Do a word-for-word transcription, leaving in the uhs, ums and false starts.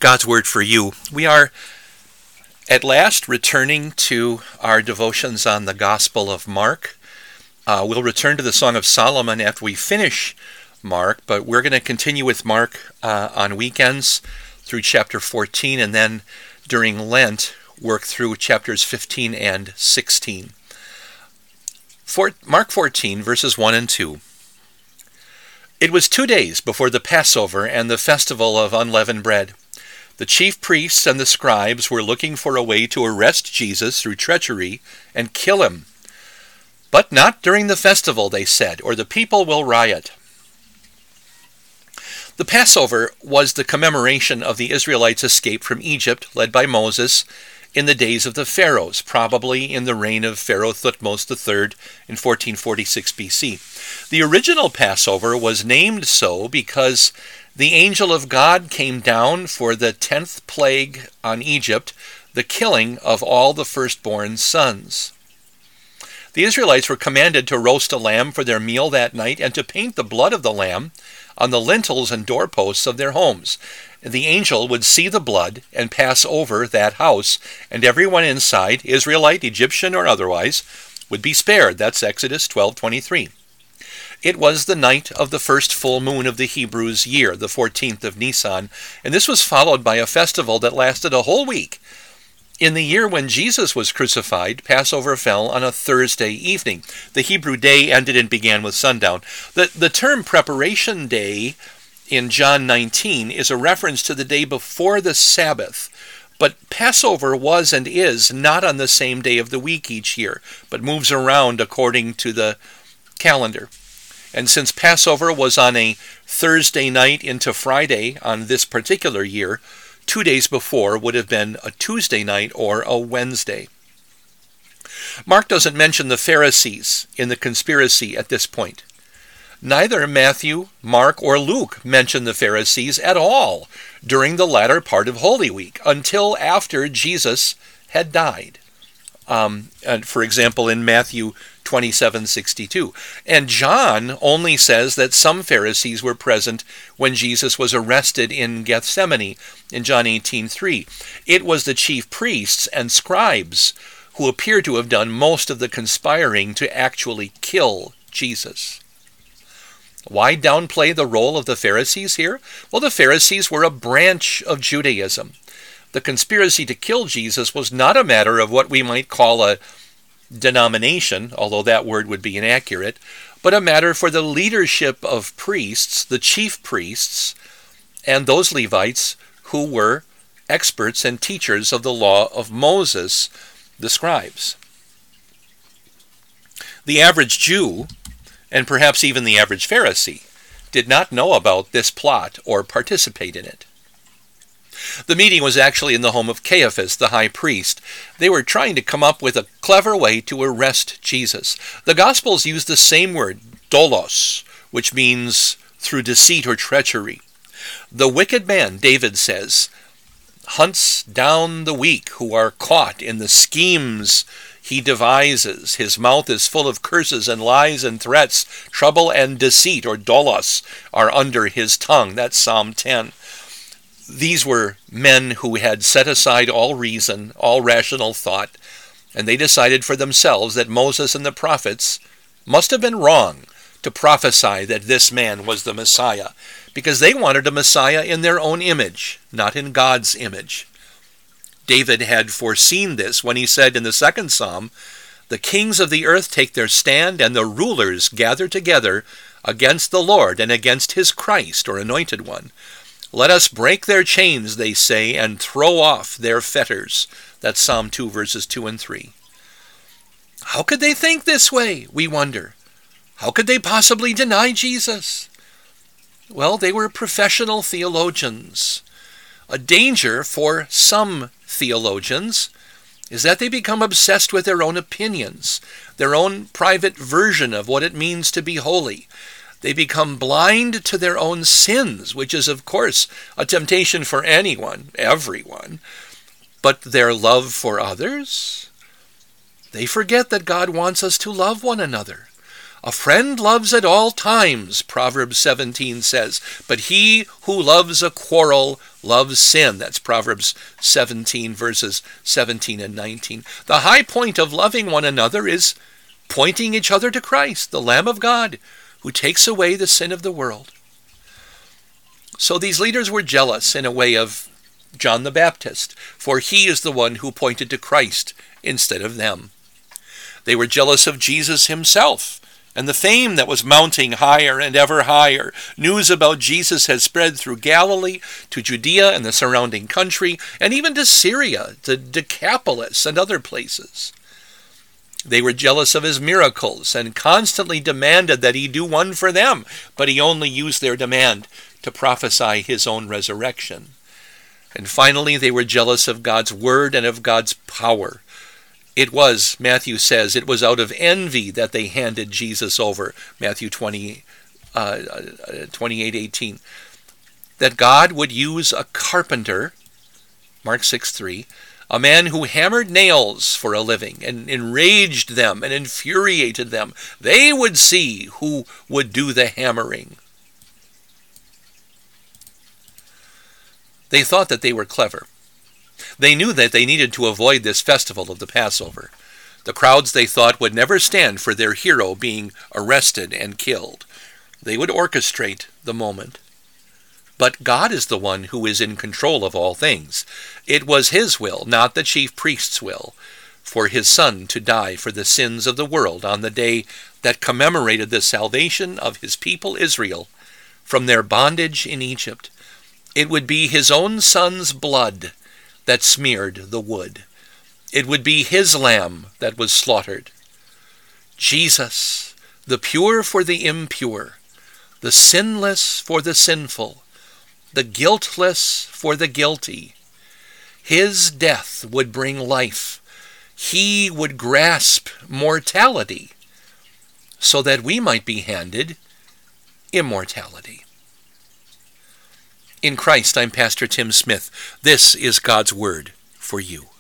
God's Word for you. We are at last returning to our devotions on the Gospel of Mark. Uh, we'll return to the Song of Solomon after we finish Mark, but we're going to continue with Mark uh, on weekends through chapter fourteen, and then during Lent work through chapters fifteen and sixteen. For, Mark fourteen, verses one and two. It was two days before the Passover and the festival of unleavened bread. The chief priests and the scribes were looking for a way to arrest Jesus through treachery and kill him. But not during the festival, they said, or the people will riot. The Passover was the commemoration of the Israelites' escape from Egypt, led by Moses, in the days of the pharaohs, probably in the reign of Pharaoh Thutmose the third in fourteen forty-six B C. The original Passover was named so because the angel of God came down for the tenth plague on Egypt, the killing of all the firstborn sons. The Israelites were commanded to roast a lamb for their meal that night and to paint the blood of the lamb on the lintels and doorposts of their homes. The angel would see the blood and pass over that house, and everyone inside, Israelite, Egyptian, or otherwise, would be spared. That's Exodus twelve twenty-three. It was the night of the first full moon of the Hebrews' year, the fourteenth of Nisan, and this was followed by a festival that lasted a whole week. In the year when Jesus was crucified, Passover fell on a Thursday evening. The Hebrew day ended and began with sundown. The, the term preparation day in John nineteen is a reference to the day before the Sabbath. But Passover was and is not on the same day of the week each year, but moves around according to the calendar. And since Passover was on a Thursday night into Friday on this particular year, two days before would have been a Tuesday night or a Wednesday. Mark doesn't mention the Pharisees in the conspiracy at this point. Neither Matthew, Mark, or Luke mention the Pharisees at all during the latter part of Holy Week, until after Jesus had died. Um, and for example, in Matthew twenty-seven sixty-two. And John only says that some Pharisees were present when Jesus was arrested in Gethsemane in John eighteen three. It was the chief priests and scribes who appear to have done most of the conspiring to actually kill Jesus. Why downplay the role of the Pharisees here? Well, the Pharisees were a branch of Judaism. The conspiracy to kill Jesus was not a matter of what we might call a denomination, although that word would be inaccurate, but a matter for the leadership of priests, the chief priests, and those Levites who were experts and teachers of the law of Moses, the scribes. The average Jew, and perhaps even the average Pharisee, did not know about this plot or participate in it. The meeting was actually in the home of Caiaphas, the high priest. They were trying to come up with a clever way to arrest Jesus. The Gospels use the same word, doulos, which means through deceit or treachery. The wicked man, David says, hunts down the weak who are caught in the schemes he devises. His mouth is full of curses and lies and threats. Trouble and deceit, or doulos, are under his tongue. That's Psalm ten. These were men who had set aside all reason, all rational thought, and they decided for themselves that Moses and the prophets must have been wrong to prophesy that this man was the Messiah, because they wanted a Messiah in their own image, not in God's image. David had foreseen this when he said in the second psalm, "The kings of the earth take their stand, and the rulers gather together against the Lord and against his Christ," or anointed one. "Let us break their chains," they say, "and throw off their fetters." That's Psalm two, verses two and three. How could they think this way, we wonder? How could they possibly deny Jesus? Well, they were professional theologians. A danger for some theologians is that they become obsessed with their own opinions, their own private version of what it means to be holy. They become blind to their own sins, which is, of course, a temptation for anyone, everyone. But their love for others? They forget that God wants us to love one another. A friend loves at all times, Proverbs seventeen says, but he who loves a quarrel loves sin. That's Proverbs seventeen, verses seventeen and nineteen. The high point of loving one another is pointing each other to Christ, the Lamb of God, who takes away the sin of the world. So these leaders were jealous in a way of John the Baptist, for he is the one who pointed to Christ instead of them. They were jealous of Jesus himself and the fame that was mounting higher and ever higher. News about Jesus had spread through Galilee, to Judea and the surrounding country, and even to Syria, to Decapolis and other places. They were jealous of his miracles and constantly demanded that he do one for them, but he only used their demand to prophesy his own resurrection. And finally, they were jealous of God's word and of God's power. It was, Matthew says, it was out of envy that they handed Jesus over, Matthew twenty, uh, twenty-eight eighteen, that God would use a carpenter, Mark six three, a man who hammered nails for a living and enraged them and infuriated them. They would see who would do the hammering. They thought that they were clever. They knew that they needed to avoid this festival of the Passover. The crowds, they thought, would never stand for their hero being arrested and killed. They would orchestrate the moment. But God is the one who is in control of all things. It was his will, not the chief priest's will, for his Son to die for the sins of the world on the day that commemorated the salvation of his people Israel from their bondage in Egypt. It would be his own Son's blood that smeared the wood. It would be his lamb that was slaughtered. Jesus, the pure for the impure, the sinless for the sinful, the guiltless for the guilty. His death would bring life. He would grasp mortality so that we might be handed immortality. In Christ, I'm Pastor Tim Smith. This is God's Word for you.